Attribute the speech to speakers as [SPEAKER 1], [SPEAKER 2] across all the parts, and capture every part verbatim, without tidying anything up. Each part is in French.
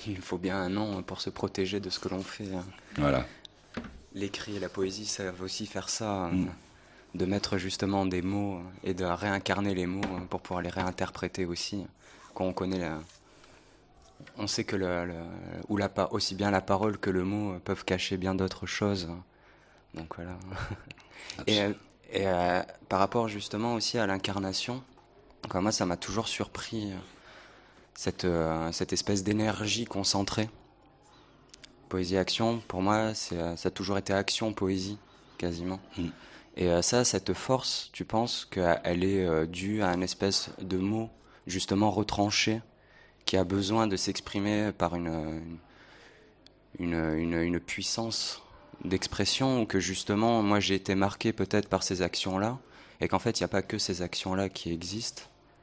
[SPEAKER 1] Il faut bien un nom pour se protéger de ce que l'on fait.
[SPEAKER 2] Voilà.
[SPEAKER 1] L'écrit et la poésie savent aussi faire ça,
[SPEAKER 2] Mm.
[SPEAKER 1] de mettre justement des mots et de réincarner les mots pour pouvoir les réinterpréter aussi. Quand on connaît la... On sait que le, le- ou la, pa- aussi bien la parole que le mot peuvent cacher bien d'autres choses. Donc voilà. Et, euh, et euh, par rapport justement aussi à l'incarnation, quoi, moi ça m'a toujours surpris euh, cette, euh, cette espèce d'énergie concentrée. Poésie action, pour moi, c'est, euh, ça a toujours été action poésie, quasiment.
[SPEAKER 2] Mm.
[SPEAKER 1] Et euh, ça, cette force, tu penses qu'elle est euh, due à une espèce de mot justement retranché qui a besoin de s'exprimer par une, une, une, une puissance d'expression, ou que justement, moi j'ai été marqué peut-être par ces actions-là, et qu'en fait, il n'y a pas que ces actions-là qui existent,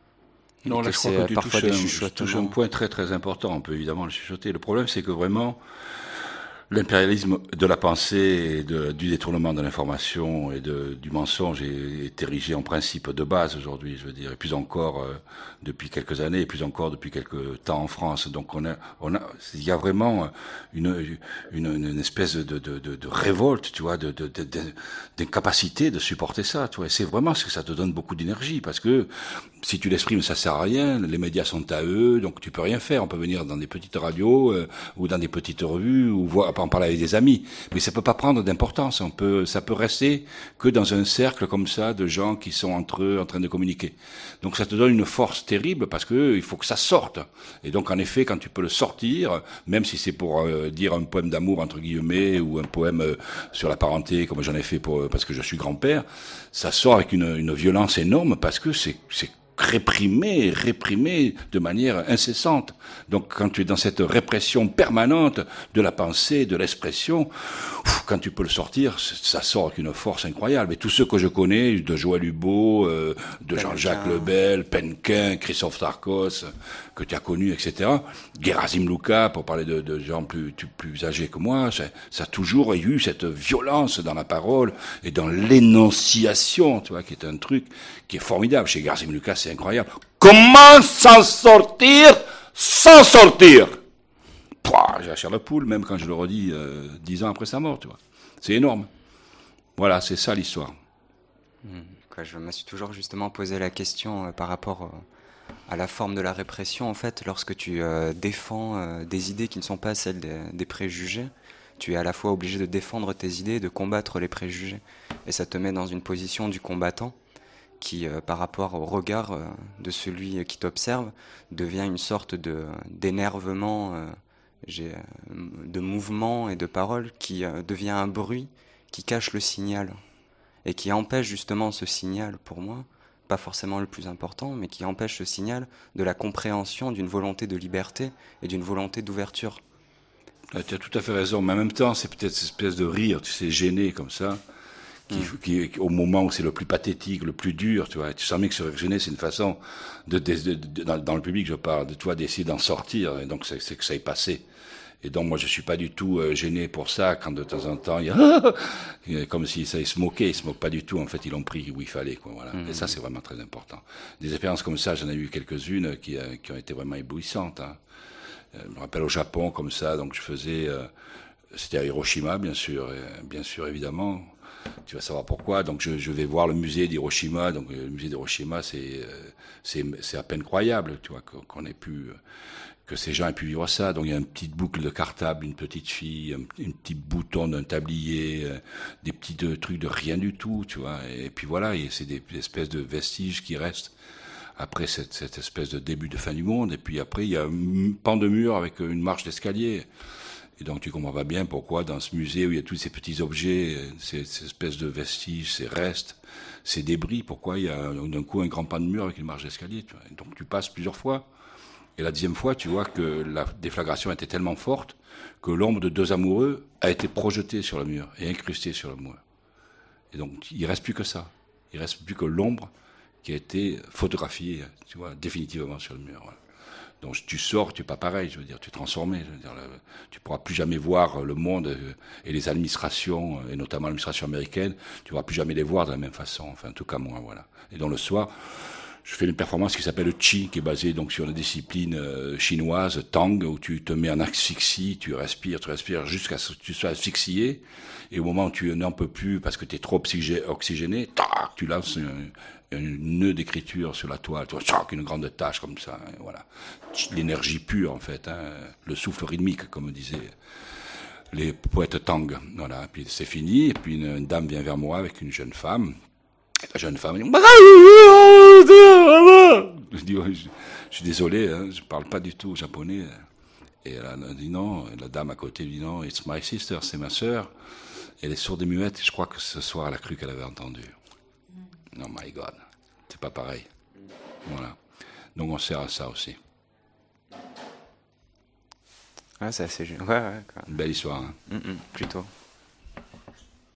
[SPEAKER 1] et
[SPEAKER 2] Non, là,
[SPEAKER 1] que
[SPEAKER 2] je crois
[SPEAKER 1] c'est
[SPEAKER 2] que
[SPEAKER 1] euh,
[SPEAKER 2] tu
[SPEAKER 1] parfois
[SPEAKER 2] touches
[SPEAKER 1] des
[SPEAKER 2] un, tu touches un
[SPEAKER 1] chuchotements.
[SPEAKER 2] point très très important. On peut évidemment le chuchoter. Le problème, c'est que vraiment, l'impérialisme de la pensée et de, du détournement de l'information et de, du mensonge est, est érigé en principe de base aujourd'hui, je veux dire, et plus encore euh, depuis quelques années, et plus encore depuis quelques temps en France. Donc on a, on a, il y a vraiment une, une, une espèce de, de, de, de révolte, tu vois, de, de, de, de, d'incapacité de supporter ça, tu vois. Et c'est vraiment ce que ça te donne beaucoup d'énergie, parce que si tu l'exprimes, ça sert à rien. Les médias sont à eux, donc tu peux rien faire. On peut venir dans des petites radios euh, ou dans des petites revues ou voir, en parler avec des amis, mais ça peut pas prendre d'importance. On peut, ça peut rester que dans un cercle comme ça de gens qui sont entre eux en train de communiquer. Donc ça te donne une force terrible parce que il faut que ça sorte. Et donc en effet, quand tu peux le sortir, même si c'est pour euh, dire un poème d'amour entre guillemets ou un poème euh, sur la parenté, comme j'en ai fait pour parce que je suis grand-père, ça sort avec une, une violence énorme parce que c'est c'est réprimé, réprimé de manière incessante. Donc quand tu es dans cette répression permanente de la pensée, de l'expression, quand tu peux le sortir, ça sort avec une force incroyable. Et tous ceux que je connais, de Joël Hubaut, euh, de Jean-Jacques
[SPEAKER 1] Penquin.
[SPEAKER 2] Lebel, Penquin, Christophe Tarkos, que tu as connu, et cetera. Gerasim Luka, pour parler de, de gens plus, plus âgés que moi, ça, ça a toujours eu cette violence dans la parole et dans l'énonciation, tu vois, qui est un truc qui est formidable. Chez Gerasim Luka, c'est incroyable. Comment s'en sortir sans sortir? Pouah, j'ai la chair de poule, même quand je le redis euh, dix ans après sa mort, tu vois. C'est énorme. Voilà, c'est ça l'histoire.
[SPEAKER 1] Quoi, je me suis toujours justement posé la question euh, par rapport euh, à la forme de la répression. En fait, lorsque tu euh, défends euh, des idées qui ne sont pas celles des, des préjugés, tu es à la fois obligé de défendre tes idées et de combattre les préjugés. Et ça te met dans une position du combattant qui, euh, par rapport au regard euh, de celui qui t'observe, devient une sorte de d'énervement, euh, j'ai, euh, de mouvement et de parole qui euh, devient un bruit qui cache le signal et qui empêche justement ce signal, pour moi, pas forcément le plus important, mais qui empêche ce signal de la compréhension d'une volonté de liberté et d'une volonté d'ouverture.
[SPEAKER 2] Euh, Tu as tout à fait raison, mais en même temps, c'est peut-être cette espèce de rire, tu sais, gêné comme ça, qui,
[SPEAKER 1] Mm.
[SPEAKER 2] qui au moment où c'est le plus pathétique, le plus dur, tu vois. Tu sens bien que ce rire gêné, c'est une façon de, de, de- de- dans, dans le public, je parle, de toi d'essayer d'en sortir, et donc c'est c'est que ça est passé. Et donc moi je suis pas du tout euh, gêné pour ça quand de temps en temps il y a comme si ça se moquait, ils se moquent pas du tout. En fait ils l'ont pris où il fallait, quoi. Voilà. Et ça c'est vraiment très important. Des expériences comme ça, j'en ai eu quelques-unes qui, euh, qui ont été vraiment éblouissantes. Hein. Euh, je me rappelle au Japon comme ça, donc je faisais, euh, c'était à Hiroshima bien sûr, et, bien sûr évidemment. Tu vas savoir pourquoi. Donc je, je vais voir le musée d'Hiroshima. Donc le musée d'Hiroshima, c'est euh, c'est c'est à peine croyable, tu vois, qu'on qu'on ait pu euh, que ces gens aient pu vivre ça. Donc il y a une petite boucle de cartable, une petite fille, un, un petit bouton d'un tablier, euh, des petits de, trucs de rien du tout, tu vois. Et, et puis voilà, et c'est des, des espèces de vestiges qui restent après cette, cette espèce de début de fin du monde. Et puis après, il y a un pan de mur avec une marche d'escalier. Et donc tu comprends pas bien pourquoi dans ce musée où il y a tous ces petits objets, ces, ces espèces de vestiges, ces restes, ces débris, pourquoi il y a d'un coup un grand pan de mur avec une marche d'escalier, tu vois. Et donc tu passes plusieurs fois. Et la deuxième fois, tu vois que la déflagration était tellement forte que l'ombre de deux amoureux a été projetée sur le mur et incrustée sur le mur. Et donc il reste plus que ça. Il reste plus que l'ombre qui a été photographiée, tu vois, définitivement sur le mur. Voilà. Donc tu sors, tu n'es pas pareil, je veux dire, tu es transformé. Je veux dire, le, tu ne pourras plus jamais voir le monde et les administrations, et notamment l'administration américaine, tu ne pourras plus jamais les voir de la même façon. Enfin, en tout cas moi, voilà. Et donc le soir, je fais une performance qui s'appelle le Qi, qui est basée donc sur la discipline euh, chinoise, Tang, où tu te mets en asphyxie, tu respires, tu respires jusqu'à ce que tu sois asphyxié, et au moment où tu n'en peux plus parce que tu es trop oxygé- oxygéné, tac, tu lances un, un nœud d'écriture sur la toile, tu vois, tac, une grande tache comme ça, hein, voilà. L'énergie pure en fait, hein, le souffle rythmique comme disaient les poètes Tang, voilà. Puis c'est fini, et puis une, une dame vient vers moi avec une jeune femme. La jeune femme dit, je dis, ouais, je, je suis désolé, hein, je parle pas du tout japonais. Et elle a dit non, et la dame à côté lui dit non, it's my sister, c'est ma sœur. Elle est sourde et muette, et je crois que ce soir elle a cru qu'elle avait entendu. Oh my God, c'est pas pareil. Voilà. Donc on sert à ça aussi.
[SPEAKER 1] Ouais, c'est assez... Ouais, ouais, quoi.
[SPEAKER 2] Une belle histoire, hein.
[SPEAKER 1] Mm, mm, plutôt.